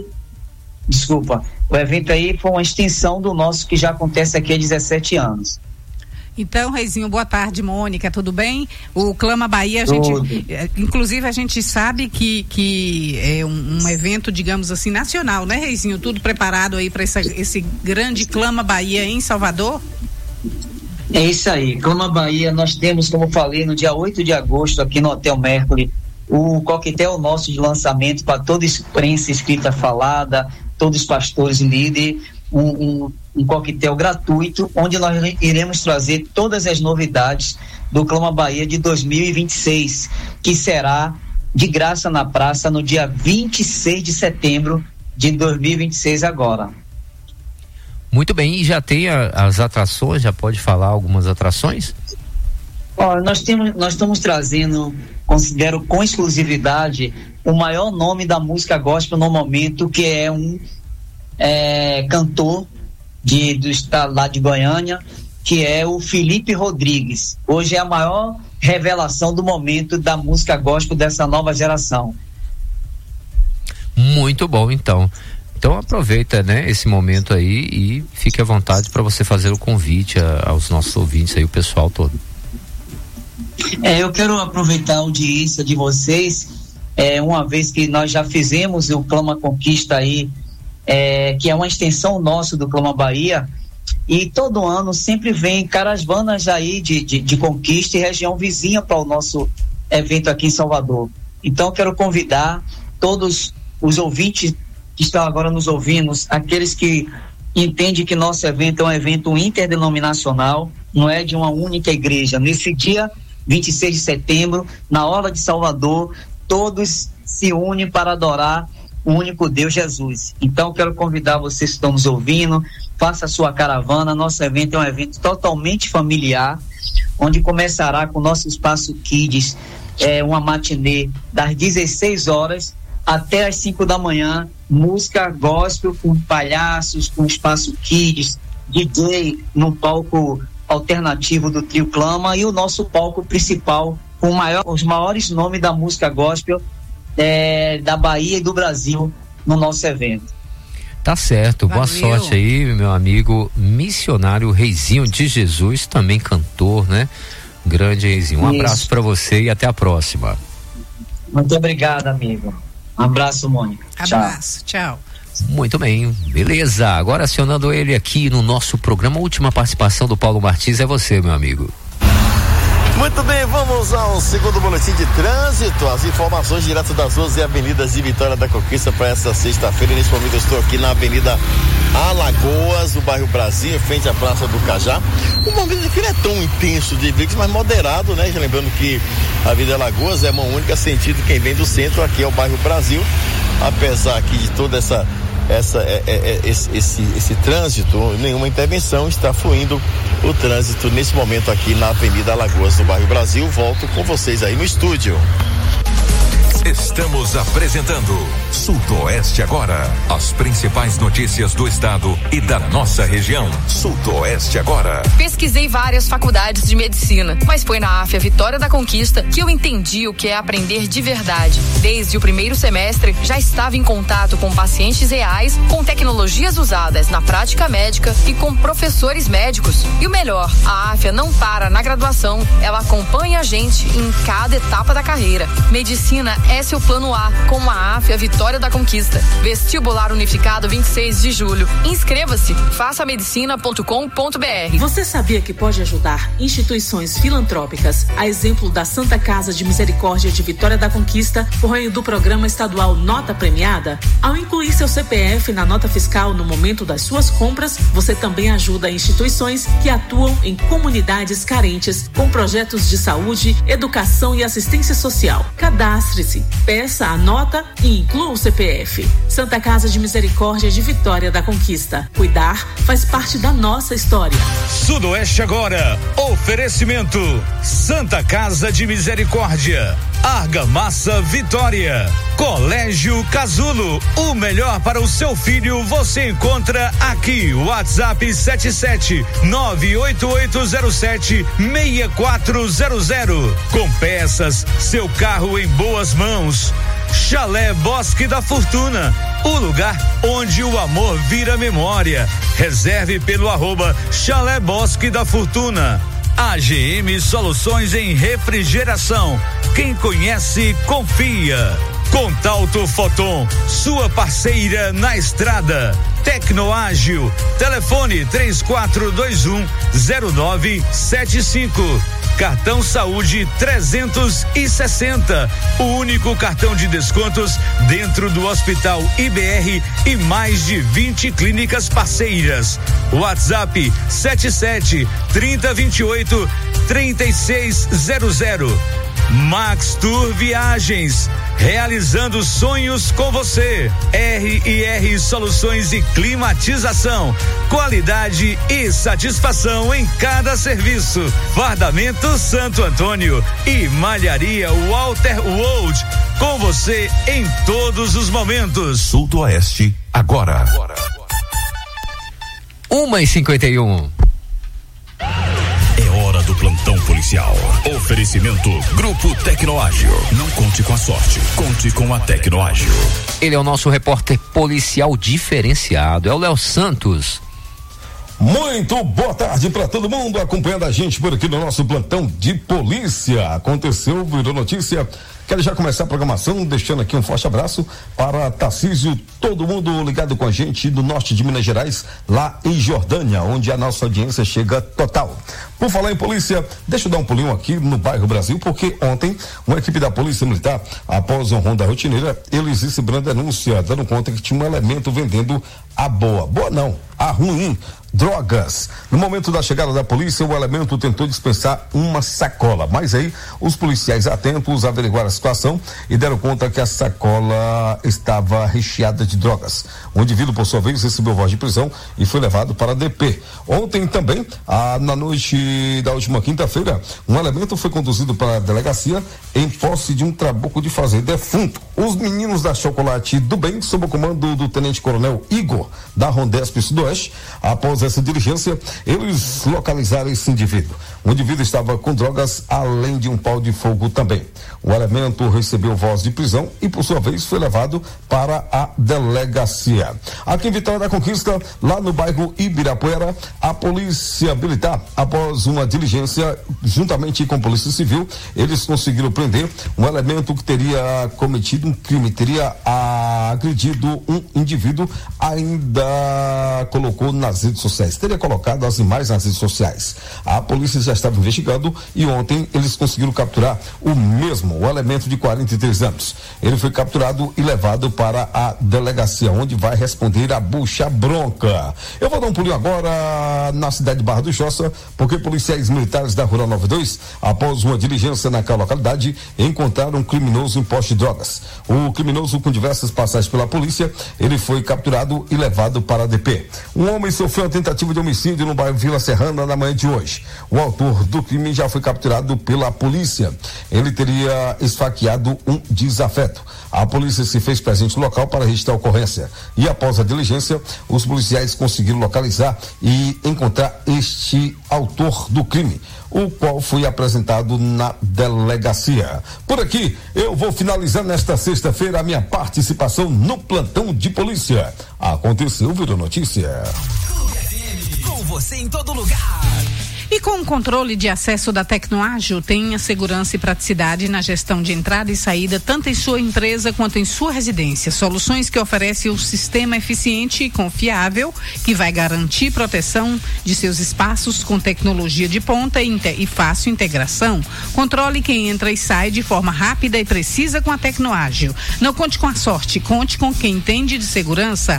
aí foi uma extensão do nosso que já acontece aqui há 17 anos. Então, Reizinho, boa tarde, Mônica, tudo bem? O Clama Bahia, inclusive a gente sabe que é um evento, digamos assim, nacional, né, Reizinho? Tudo preparado aí para esse grande Clama Bahia em Salvador? É isso aí, Clama Bahia, nós temos, como falei, no dia 8 de agosto aqui no Hotel Mercury, o coquetel nosso de lançamento para toda imprensa escrita falada, todos os pastores e líderes, um coquetel gratuito, onde nós iremos trazer todas as novidades do Clama Bahia de 2026, que será de graça na praça no dia 26 de setembro de 2026 agora. Muito bem, e já tem as atrações, já pode falar algumas atrações? Nós estamos trazendo, considero com exclusividade, o maior nome da música gospel no momento, que é um cantor do estado lá de Goiânia, que é o Felipe Rodrigues. Hoje é a maior revelação do momento da música gospel dessa nova geração. Muito bom, então. Então aproveita, né, esse momento aí e fique à vontade para você fazer o convite aos nossos ouvintes aí, o pessoal todo. Eu quero aproveitar a audiência de vocês, uma vez que nós já fizemos o Clama Conquista aí, que é uma extensão nossa do Clama Bahia, e todo ano sempre vem caravanas aí de conquista e região vizinha para o nosso evento aqui em Salvador. Então quero convidar todos os ouvintes que estão agora nos ouvindo, aqueles que entendem que nosso evento é um evento interdenominacional, não é de uma única igreja. Nesse dia 26 de setembro, na Orla de Salvador, todos se unem para adorar o único Deus, Jesus. Então quero convidar vocês que estão nos ouvindo, faça a sua caravana. Nosso evento é um evento totalmente familiar, onde começará com o nosso espaço Kids, uma matinê das 16 horas até às 5 da manhã, música gospel com palhaços, com espaço Kids, DJ no palco alternativo do Trio Clama, e o nosso palco principal com os maiores nomes da música gospel da Bahia e do Brasil no nosso evento. Tá certo, Valeu. Boa sorte aí, meu amigo missionário Reizinho de Jesus, também cantor, né? Grande Reizinho, um abraço para você e até a próxima. Muito obrigado, amigo. Um abraço, Mônica. Abraço, tchau. Muito bem, beleza. Agora acionando ele aqui no nosso programa, a última participação do Paulo Martins é você, meu amigo. Muito bem, vamos ao segundo boletim de trânsito. As informações direto das ruas e avenidas de Vitória da Conquista para essa sexta-feira. Nesse momento eu estou aqui na Avenida Alagoas, do bairro Brasil, em frente à Praça do Cajá. Um momento que não é tão intenso de veículos, mas moderado, né? Lembrando que a Avenida Alagoas é mão única, sentido quem vem do centro, aqui é o bairro Brasil. Apesar aqui de toda esse trânsito, nenhuma intervenção, está fluindo o trânsito nesse momento aqui na Avenida Alagoas, no bairro Brasil. Volto com vocês aí no estúdio. Estamos apresentando Sudoeste Agora. As principais notícias do estado e da nossa região. Sudoeste Agora. Pesquisei várias faculdades de medicina, mas foi na AFIA Vitória da Conquista que eu entendi o que é aprender de verdade. Desde o primeiro semestre, já estava em contato com pacientes reais, com tecnologias usadas na prática médica e com professores médicos. E o melhor, a AFIA não para na graduação, ela acompanha a gente em cada etapa da carreira. Medicina é seu plano A, com a AFIA Vitória da Conquista. Vestibular Unificado 26 de julho. Inscreva-se, façamedicina.com.br. Você sabia que pode ajudar instituições filantrópicas, a exemplo da Santa Casa de Misericórdia de Vitória da Conquista, por meio do programa estadual Nota Premiada? Ao incluir seu CPF na nota fiscal no momento das suas compras, você também ajuda instituições que atuam em comunidades carentes com projetos de saúde, educação e assistência social. Cadastre-se, peça a nota e inclua o CPF. Santa Casa de Misericórdia de Vitória da Conquista. Cuidar faz parte da nossa história. Sudoeste Agora. Oferecimento: Santa Casa de Misericórdia, Argamassa Vitória, Colégio Casulo. O melhor para o seu filho você encontra aqui. WhatsApp 77-98807-6400. Com peças, seu carro em boas mãos. Chalé Bosque da Fortuna, o lugar onde o amor vira memória. Reserve pelo @Chalé Bosque da Fortuna. AGM Soluções em Refrigeração. Quem conhece, confia. Contalto Foton, sua parceira na estrada. Tecnoágil, telefone 3421-0975. Cartão Saúde 360, o único cartão de descontos dentro do Hospital IBR e mais de 20 clínicas parceiras. WhatsApp 77-3028-3600. Max Tour Viagens, realizando sonhos com você. R&R Soluções e Climatização, qualidade e satisfação em cada serviço. Fardamento Santo Antônio e Malharia Walter Wold, com você em todos os momentos. Sudoeste Agora. 1h51. É hora do plantão policial. Oferecimento Grupo Tecnoágil. Não conte com a sorte, conte com a Tecnoágil. Ele é o nosso repórter policial diferenciado, é o Léo Santos. Muito boa tarde para todo mundo acompanhando a gente por aqui no nosso plantão de polícia. Aconteceu, virou notícia. Quero já começar a programação, deixando aqui um forte abraço para Tarcísio, todo mundo ligado com a gente do norte de Minas Gerais, lá em Jordânia, onde a nossa audiência chega total. Por falar em polícia, deixa eu dar um pulinho aqui no bairro Brasil, porque ontem uma equipe da Polícia Militar, após uma ronda rotineira, eles receberam denúncia, dando conta que tinha um elemento vendendo a boa não, a ruim, drogas. No momento da chegada da polícia, o elemento tentou dispensar uma sacola, mas aí os policiais atentos averiguaram a situação e deram conta que a sacola estava recheada de drogas. O indivíduo, por sua vez, recebeu voz de prisão e foi levado para a DP. Ontem também, na noite da última quinta-feira, um elemento foi conduzido para a delegacia em posse de um trabuco de fazer defunto. Os meninos da Chocolate do Bem, sob o comando do Tenente Coronel Igor, da Rondesp Sudoeste, após essa diligência, eles localizaram esse indivíduo. O indivíduo estava com drogas, além de um pau de fogo também. O elemento recebeu voz de prisão e, por sua vez, foi levado para a delegacia. Aqui em Vitória da Conquista, lá no bairro Ibirapuera, a Polícia Militar, após uma diligência, juntamente com a Polícia Civil, eles conseguiram prender um elemento que teria cometido um crime, teria agredido um indivíduo ainda colocou nas redes sociais, teria colocado as imagens nas redes sociais. A polícia já estava investigando e ontem eles conseguiram capturar o elemento de 43 anos. Ele foi capturado e levado para a delegacia, onde vai responder a bucha bronca. Eu vou dar um pulinho agora na cidade de Barra do Jossa, porque policiais militares da Rural 92, após uma diligência naquela localidade, encontraram um criminoso em posse de drogas. O criminoso, com diversas passagens pela polícia, ele foi capturado e levado para a DP. Um homem sofreu uma tentativa de homicídio no bairro Vila Serrana na manhã de hoje. O autor do crime já foi capturado pela polícia. Ele teria esfaqueado um desafeto. A polícia se fez presente no local para registrar a ocorrência. E após a diligência, os policiais conseguiram localizar e encontrar este autor do crime, o qual foi apresentado na delegacia. Por aqui, eu vou finalizar nesta sexta-feira a minha participação no plantão de polícia. Aconteceu, virou notícia. Com você em todo lugar. E com o controle de acesso da Tecnoágil, tenha segurança e praticidade na gestão de entrada e saída, tanto em sua empresa quanto em sua residência. Soluções que oferecem um sistema eficiente e confiável, que vai garantir proteção de seus espaços com tecnologia de ponta e fácil integração. Controle quem entra e sai de forma rápida e precisa com a Tecnoágil. Não conte com a sorte, conte com quem entende de segurança.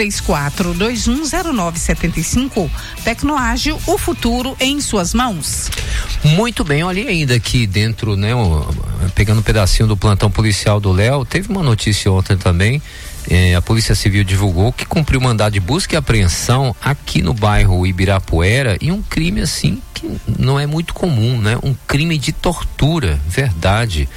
34210975. Tecnoágil, o futuro em suas mãos. Muito bem, olha ainda aqui dentro, né, pegando um pedacinho do plantão policial do Léo, teve uma notícia ontem também, a Polícia Civil divulgou que cumpriu mandado de busca e apreensão aqui no bairro Ibirapuera, e um crime assim que não é muito comum, né, um crime de tortura, verdade,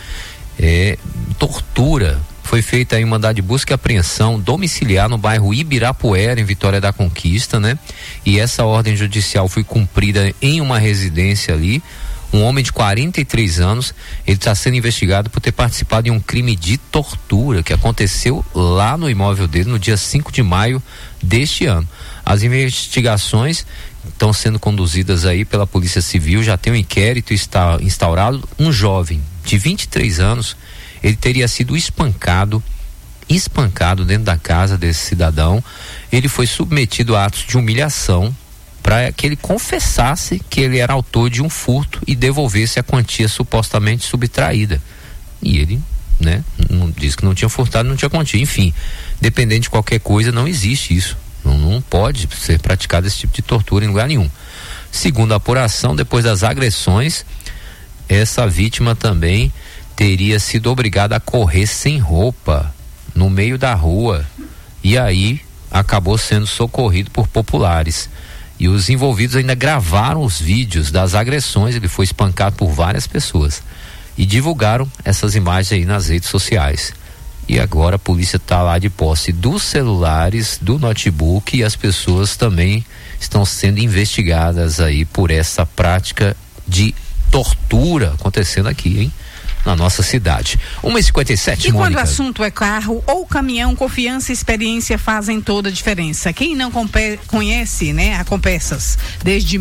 tortura. Foi feita aí um mandado de busca e apreensão domiciliar no bairro Ibirapuera, em Vitória da Conquista, né? E essa ordem judicial foi cumprida em uma residência ali. Um homem de 43 anos, ele está sendo investigado por ter participado de um crime de tortura que aconteceu lá no imóvel dele no dia 5 de maio deste ano. As investigações estão sendo conduzidas aí pela Polícia Civil, já tem um inquérito instaurado. Um jovem de 23 anos, ele teria sido espancado dentro da casa desse cidadão. Ele foi submetido a atos de humilhação para que ele confessasse que ele era autor de um furto e devolvesse a quantia supostamente subtraída. E ele, né, não disse que não tinha furtado, não tinha quantia. Enfim, dependendo de qualquer coisa, não existe isso. Não pode ser praticado esse tipo de tortura em lugar nenhum. Segundo a apuração, depois das agressões, essa vítima também teria sido obrigada a correr sem roupa no meio da rua, e aí acabou sendo socorrido por populares. E os envolvidos ainda gravaram os vídeos das agressões. Ele foi espancado por várias pessoas e divulgaram essas imagens aí nas redes sociais. E agora a polícia está lá de posse dos celulares, do notebook, e as pessoas também estão sendo investigadas aí por essa prática de tortura acontecendo aqui, hein? Na nossa cidade. 1h57, E Mônica. quando o assunto é carro ou caminhão, confiança e experiência fazem toda a diferença. Quem não conhece, né, a Compeças, desde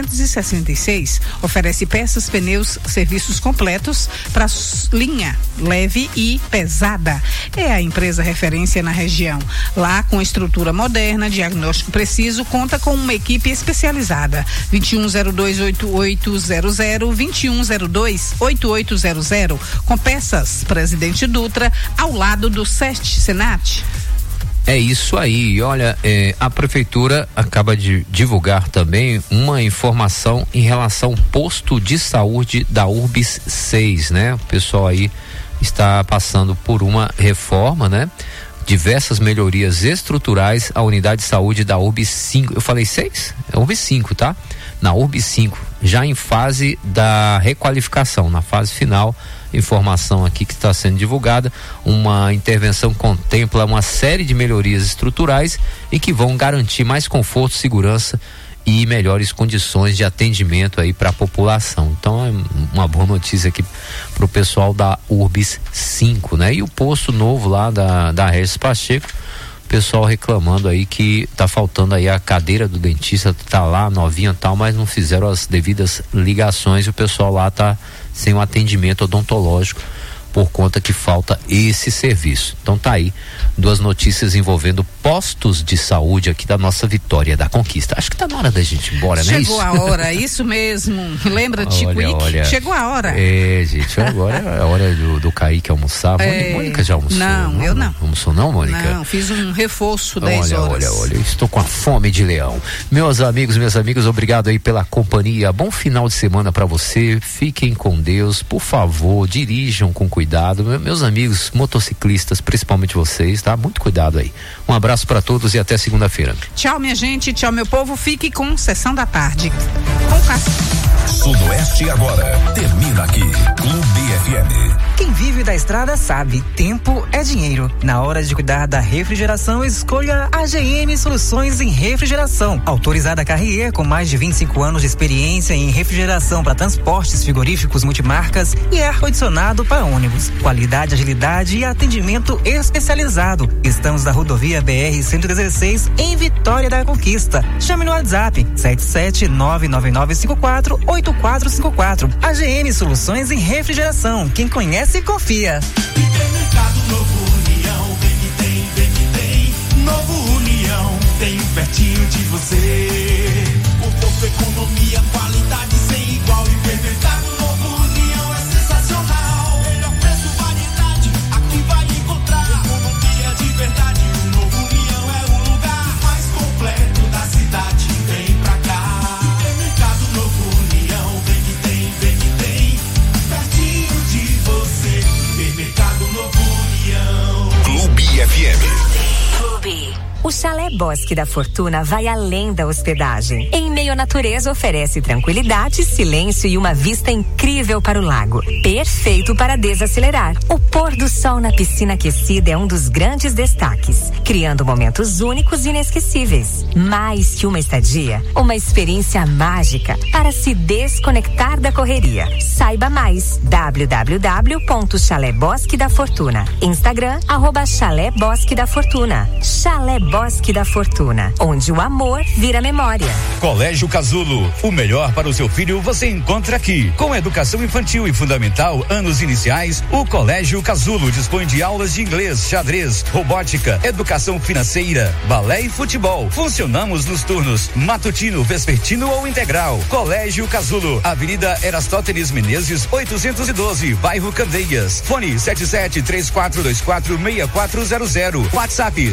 1966, oferece peças, pneus, serviços completos para linha leve e pesada. É a empresa referência na região. Lá, com estrutura moderna, diagnóstico preciso, conta com uma equipe especializada. 2102-8800, 2102-8800. Compeças, Presidente Dutra, ao lado do SEST Senat. É isso aí. Olha, a prefeitura acaba de divulgar também uma informação em relação ao posto de saúde da Urbis 6, né? O pessoal aí está passando por uma reforma, né? Diversas melhorias estruturais à unidade de saúde da Urbis 5. Eu falei 6? É Urbis 5, tá? Na Urbis 5, já em fase da requalificação, na fase final. Informação aqui que está sendo divulgada, uma intervenção que contempla uma série de melhorias estruturais e que vão garantir mais conforto, segurança e melhores condições de atendimento aí para a população. Então é uma boa notícia aqui para o pessoal da Urbis 5, né? E o posto novo lá da Regis Pacheco, o pessoal reclamando aí que tá faltando aí a cadeira do dentista, tá lá novinha e tal, mas não fizeram as devidas ligações e o pessoal lá tá sem um atendimento odontológico por conta que falta esse serviço. Então tá aí, duas notícias envolvendo postos de saúde aqui da nossa Vitória da Conquista. Acho que tá na hora da gente ir embora, né? Chegou a hora, isso mesmo. Lembra, Tico? Olha. Chegou a hora. Gente, agora é a hora do Kaique almoçar. Mônica já almoçou? Não, eu não. Almoçou não, Mônica? Não, fiz um reforço 10 horas. Olha, eu estou com a fome de leão. Meus amigos, minhas amigas, obrigado aí pela companhia. Bom final de semana para você. Fiquem com Deus, por favor, dirijam com cuidado. Meus amigos motociclistas, principalmente vocês, tá? Muito cuidado aí. Um abraço para todos e até segunda-feira. Tchau, minha gente, tchau, meu povo. Fique com Sessão da Tarde. Com Cássio. Sudoeste agora termina aqui. Clube FM. Quem vive da estrada sabe, tempo é dinheiro. Na hora de cuidar da refrigeração, escolha a AGM Soluções em Refrigeração. Autorizada Carrier, com mais de 25 anos de experiência em refrigeração para transportes frigoríficos multimarcas e ar-condicionado para ônibus. Qualidade, agilidade e atendimento especializado. Estamos na rodovia BR-116 em Vitória da Conquista. Chame no WhatsApp 77999548454. AGM Soluções em Refrigeração. Quem conhece, confia. Supermercado Novo União, vem que tem. Novo União, tem pertinho de você. Conforto, economia, qualidade sem igual. Supermercado Novo União é sensacional. Melhor preço, variedade, aqui vai encontrar. Economia de verdade, o Novo União é o lugar mais completo da cidade. Vem pra cá. Supermercado Novo União, vem que tem. Pertinho de você. Supermercado Novo União. Clube FM. O Chalé Bosque da Fortuna vai além da hospedagem. Em meio à natureza, oferece tranquilidade, silêncio e uma vista incrível para o lago. Perfeito para desacelerar. O pôr do sol na piscina aquecida é um dos grandes destaques, criando momentos únicos e inesquecíveis. Mais que uma estadia, uma experiência mágica para se desconectar da correria. Saiba mais. www.Chalé Bosque da Fortuna. Instagram, @Chalé Bosque da Fortuna. Chalé Bosque da Fortuna, onde o amor vira memória. Colégio Casulo, o melhor para o seu filho você encontra aqui. Com educação infantil e fundamental, anos iniciais, o Colégio Casulo dispõe de aulas de inglês, xadrez, robótica, educação financeira, balé e futebol. Funcionamos nos turnos matutino, vespertino ou integral. Colégio Casulo, Avenida Erastótenes Menezes, 812, bairro Candeias. Fone 7734246400. WhatsApp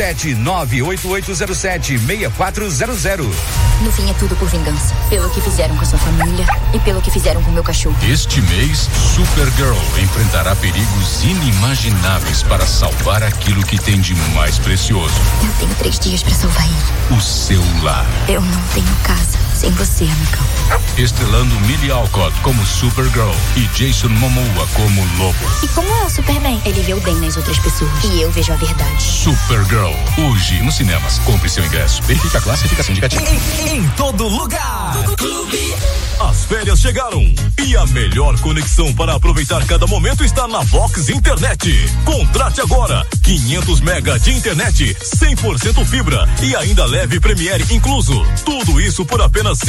77988076400. No fim é tudo por vingança. Pelo que fizeram com a sua família e pelo que fizeram com o meu cachorro. Este mês, Supergirl enfrentará perigos inimagináveis para salvar aquilo que tem de mais precioso. Eu tenho 3 dias para salvar ele. O seu lar. Eu não tenho casa sem você, amigão. Estrelando Millie Alcott como Supergirl e Jason Momoa como Lobo. E como é o Superman? Ele vê o bem nas outras pessoas. E eu vejo a verdade. Supergirl, hoje nos cinemas. Compre seu ingresso. Verifique a classificação indicativa. Em todo lugar. Clube. As férias chegaram e a melhor conexão para aproveitar cada momento está na Vox Internet. Contrate agora 500 mega de internet, 100% fibra e ainda leve Premiere incluso. Tudo isso por apenas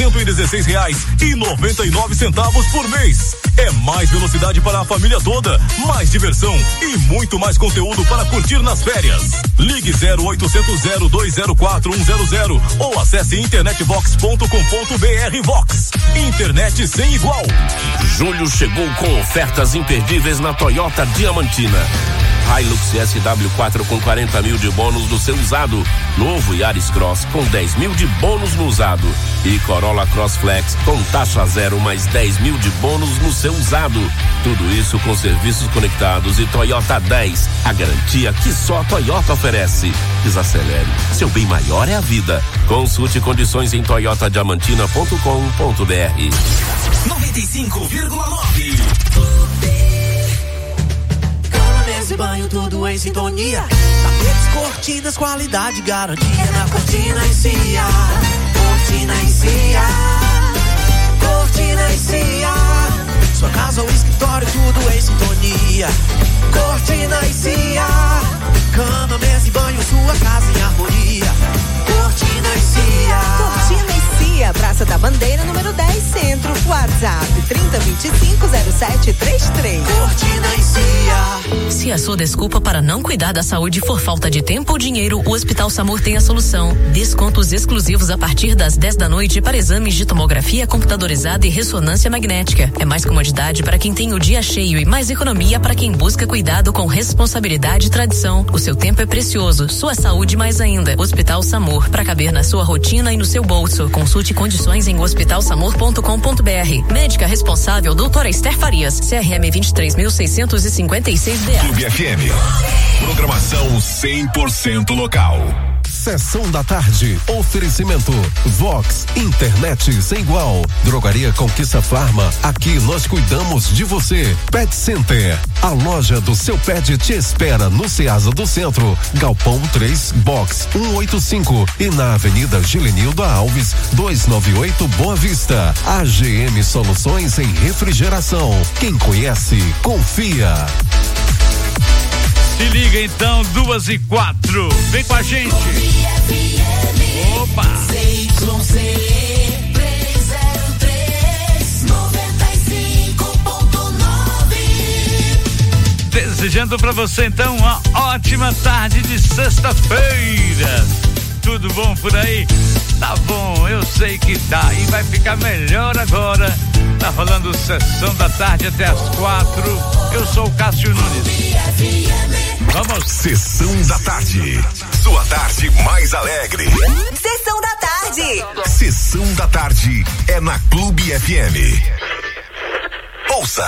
R$116,99 por mês. É mais velocidade para a família toda, mais diversão e muito mais conteúdo para curtir nas férias. Ligue 0800 0204 100 ou acesse internetvox.com.br. Vox, internet sem igual. Julho chegou com ofertas imperdíveis na Toyota Diamantina. Hilux SW4 com 40 mil de bônus no seu usado. Novo Yaris Cross com 10 mil de bônus no usado. E Corolla Cross Flex com taxa zero mais 10 mil de bônus no seu usado. Tudo isso com serviços conectados e Toyota 10. A garantia que só a Toyota oferece. Desacelere. Seu bem maior é a vida. Consulte condições em toyotadiamantina.com.br. 95,9. Esse banho tudo em sintonia. Tapetes, cortinas, qualidade, garantia na Cortina e Cia. Cortina e Cia. Cortina e Cia. Sua casa ou escritório, tudo em sintonia. Cortina e Cia. Cama, mesa e banho, sua casa em harmonia. Cortina e Cia. Cortina e Cia, Praça da Bandeira, número 10, Centro. WhatsApp 30250733. Cortina e Cia. Se a sua desculpa para não cuidar da saúde for falta de tempo ou dinheiro, o Hospital Samur tem a solução. Descontos exclusivos a partir das 10 da noite para exames de tomografia computadorizada e ressonância magnética. É mais comodidade para quem tem o dia cheio e mais economia para quem busca cuidado com responsabilidade e tradição. O seu tempo é precioso, sua saúde mais ainda. Hospital Samur, para caber na sua rotina e no seu bolso. Consulte condições em hospitalsamur.com.br. Médica responsável, doutora Esther Farias, CRM 23.656BA. Clube FM. Programação 100% local. Sessão da tarde. Oferecimento Vox, internet sem igual. Drogaria Conquista Farma. Aqui nós cuidamos de você. Pet Center. A loja do seu pet te espera no Ceasa do Centro, Galpão 3, Box 185 e na Avenida Gilenildo Alves 298 Boa Vista. AGM Soluções em Refrigeração. Quem conhece, confia. Se liga então, 2:04. Vem com a gente. Opa! Desejando pra você então uma ótima tarde de sexta-feira. Tudo bom por aí? Tá bom, eu sei que tá. E vai ficar melhor agora. Tá rolando Sessão da Tarde até as 4. Eu sou o Cássio Nunes. Vamos. Sessão da Tarde. Sua tarde mais alegre. Sessão da Tarde. Sessão da Tarde é na Clube FM. Ouça.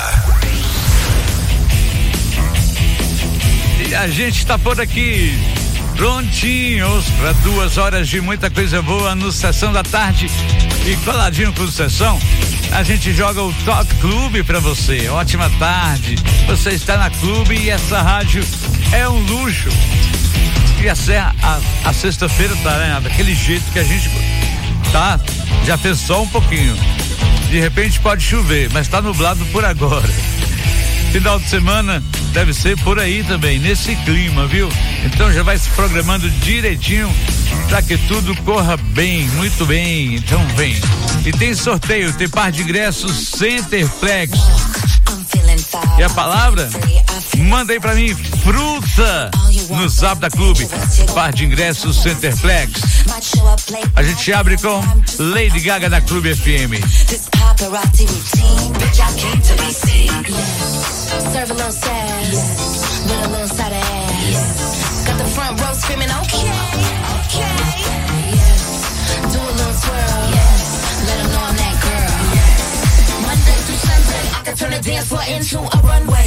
E a gente tá por aqui, prontinhos para 2 horas de muita coisa boa no Sessão da Tarde. E coladinho com Sessão, a gente joga o Talk Clube pra você. Ótima tarde. Você está na Clube e essa rádio é um luxo. E essa a sexta-feira tá, né? Daquele jeito que a gente tá. Já fez só um pouquinho. De repente pode chover, mas tá nublado por agora. Final de semana deve ser por aí também, nesse clima, viu? Então já vai se programando direitinho para que tudo corra bem, muito bem. Então vem. E tem sorteio, tem par de ingressos Centerplex. E a palavra? Manda aí pra mim, fruta, no Zap da Clube. Par de ingressos Centerplex. A gente abre com Lady Gaga na Clube FM. Serve a little sass, with a little side of ass. Got the front row screaming, okay, okay. Do a little twirl, let them know I'm that girl. Monday through Sunday, I can turn the dance floor into a runway.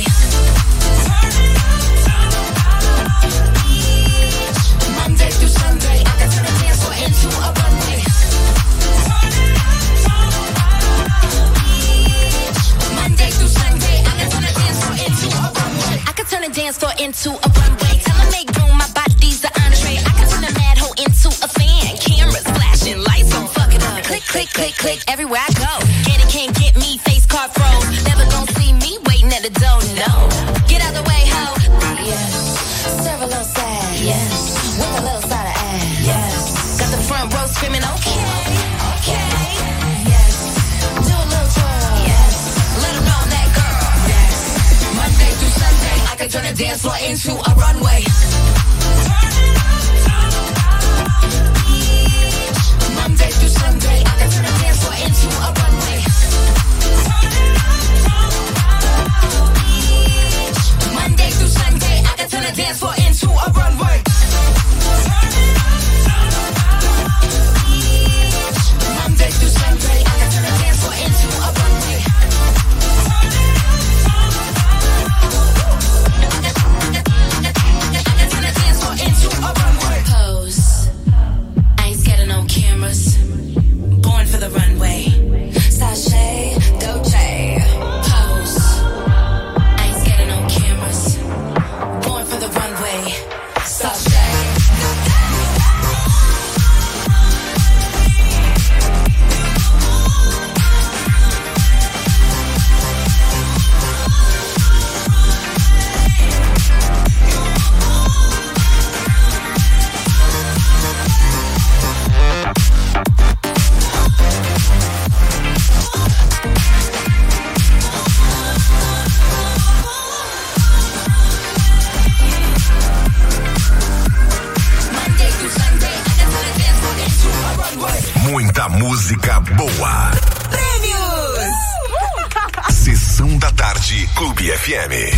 Monday through Sunday, I can turn the dance floor into a runway. Monday through Sunday, I can turn the dance floor into a runway. I can turn the dance floor into a runway. Tell them make room, my body's the entree. I can turn the mad hoe into a fan. Cameras flashing, lights on, fuck it up. Click, click, click, click, everywhere I go. Get it, can't get me, face card froze. Never gon' see me waiting at the door, no. Get out the way, ho. Yes. Serve a little sad, yes. With a little side of ass, yes. Got the front row screaming, okay, okay. Yes. Do a little twirl, yes. Let them know I'm that girl, yes. Monday through Sunday, I can turn the dance floor into a runway. Monday through Sunday, I can turn the dance floor into a runway. Monday through Sunday, I can turn the dance floor into a runway. Monday through Sunday, I can turn the dance floor into a runway. boa. Prêmios! Sessão da tarde, Clube FM.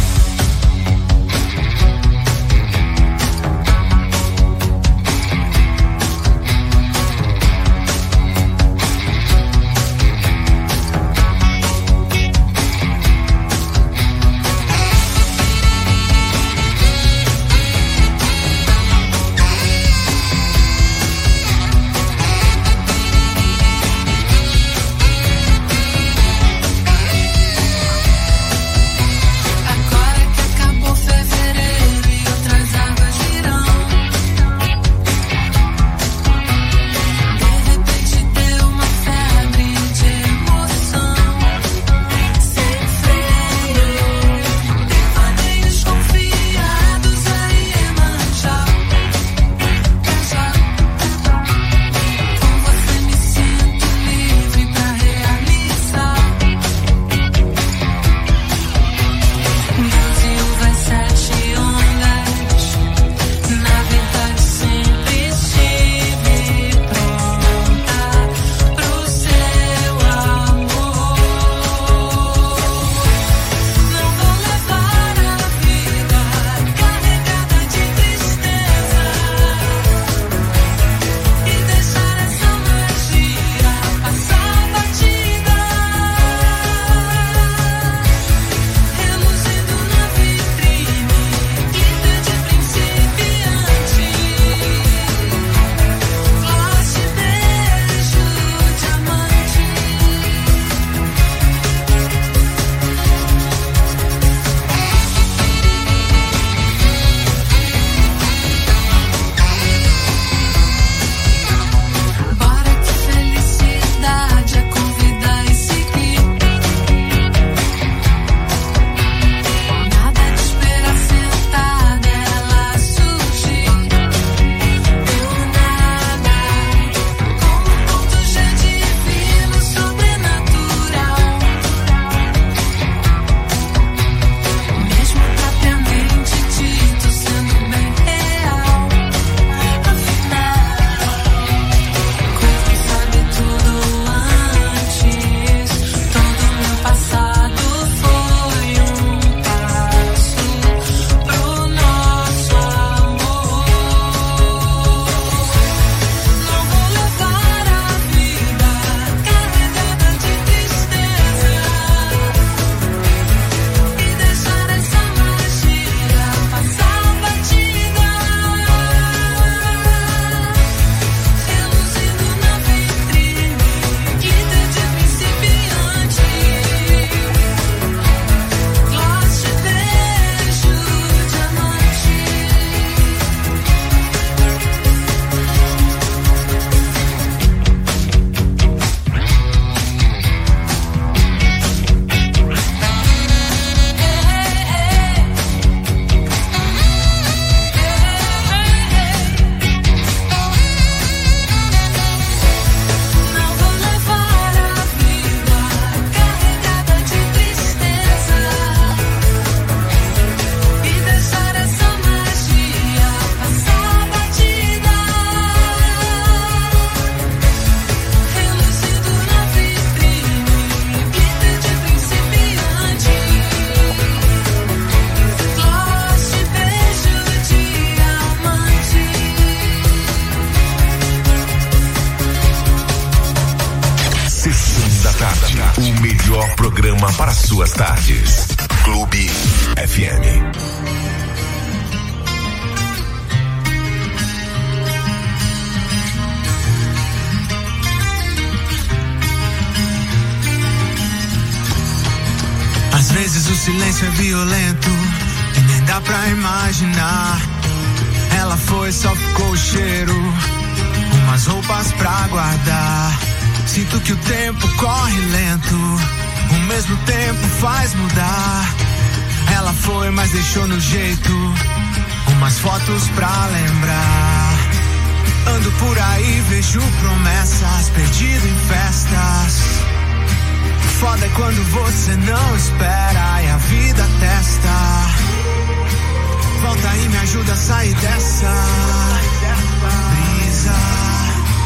O melhor programa para suas tardes. Clube FM. Às vezes o silêncio é violento e nem dá pra imaginar. Ela foi, só ficou o cheiro, umas roupas pra guardar. Sinto que o tempo corre lento, o mesmo tempo faz mudar. Ela foi, mas deixou no jeito, umas fotos pra lembrar. Ando por aí, vejo promessas, perdido em festas. Foda é quando você não espera e a vida testa. Volta e me ajuda a sair dessa brisa.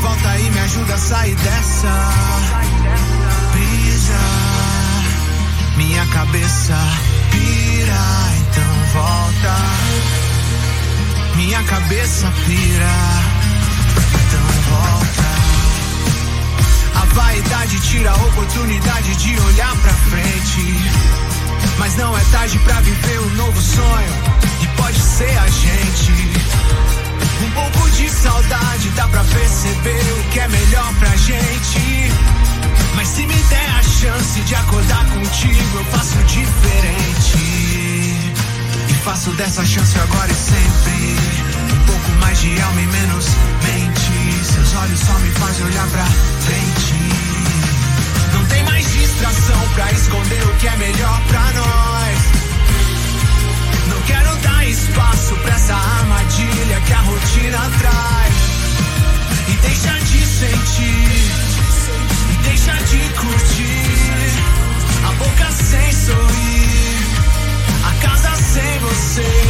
Volta e me ajuda a sair dessa brisa. Minha cabeça pira, então volta. Minha cabeça pira, então volta. A vaidade tira a oportunidade de olhar pra frente. Mas não é tarde pra viver um novo sonho, e pode ser a gente. Um pouco de saudade dá pra perceber o que é melhor pra gente. Mas se me der a chance de acordar contigo, eu faço diferente. E faço dessa chance agora e sempre. Um pouco mais de alma e menos mente. Seus olhos só me fazem olhar pra frente. Não tem mais distração pra esconder o que é melhor pra nós. Não quero dar espaço pra essa armadilha que a rotina traz. E deixa de sentir, e deixa de curtir. A boca sem sorrir, a casa sem você.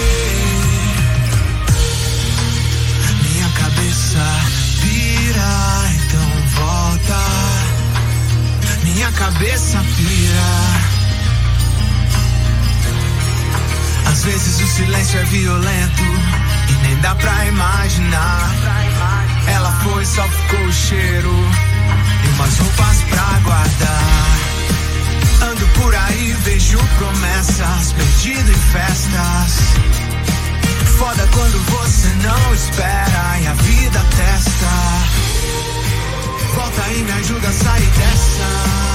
Minha cabeça pira, então volta. Minha cabeça pira. Às vezes o silêncio é violento e nem dá pra imaginar. Ela foi, só ficou o cheiro e umas roupas pra guardar. Ando por aí, vejo promessas, perdido em festas. Foda quando você não espera e a vida testa. Volta e me ajuda a sair dessa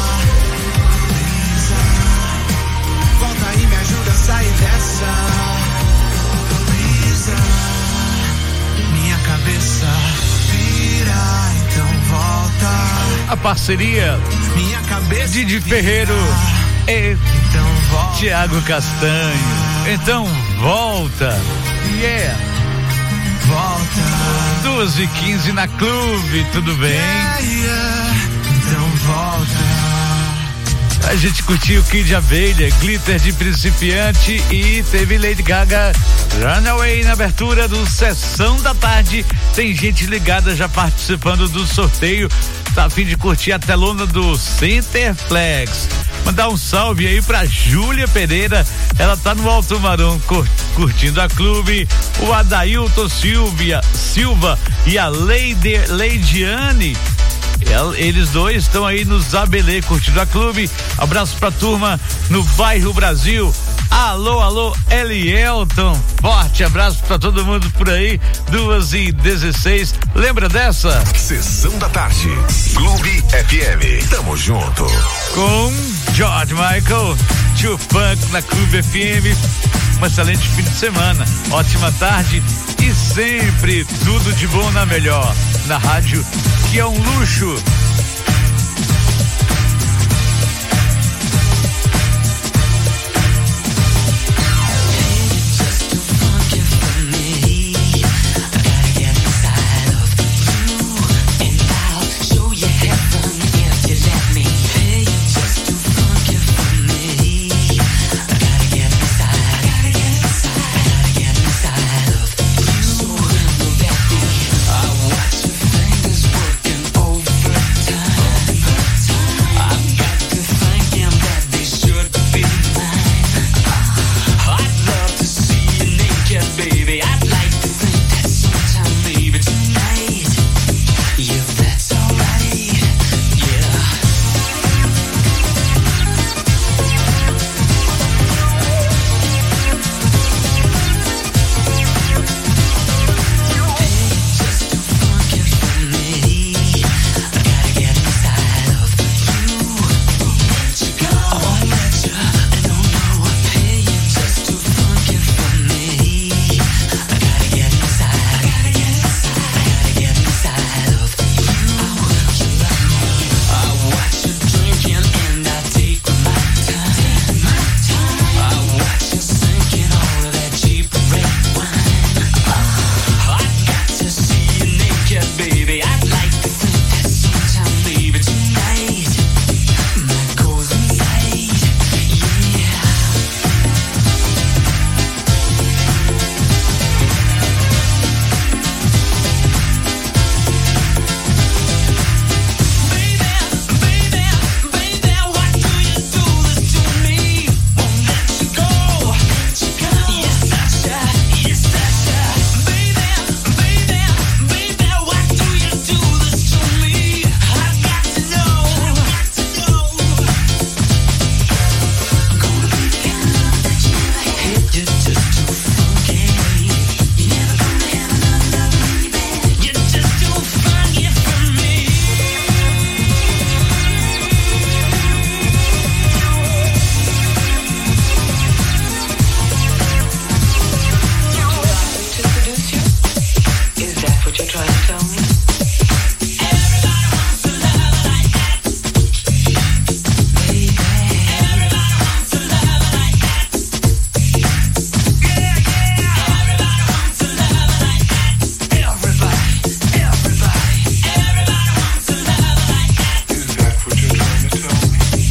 brisa. Volta e me ajuda a sair dessa brisa. Minha cabeça vira, então volta. A parceria Minha cabeça Didi Ferreiro e então volta. Thiago Castanho. Então volta. Yeah. Volta. 2h15 na Clube, tudo bem? Então volta. A gente curtiu Kid Abelha, Glitter de Principiante e teve Lady Gaga, Runaway na abertura do Sessão da Tarde. Tem gente ligada já participando do sorteio. Tá a fim de curtir a telona do Centerplex. Mandar um salve aí pra Júlia Pereira, ela tá no Alto Marão curtindo a Clube. O Adailton Silva e a Leidiane, eles dois estão aí no Zabelê curtindo a Clube. Abraço pra turma no bairro Brasil. Alô, Elielton, forte abraço pra todo mundo por aí. 2h16, lembra dessa? Sessão da Tarde, Clube FM, tamo junto. Com George Michael, Tio Funk na Clube FM. Um excelente fim de semana, ótima tarde e sempre tudo de bom na melhor. Na rádio, que é um luxo.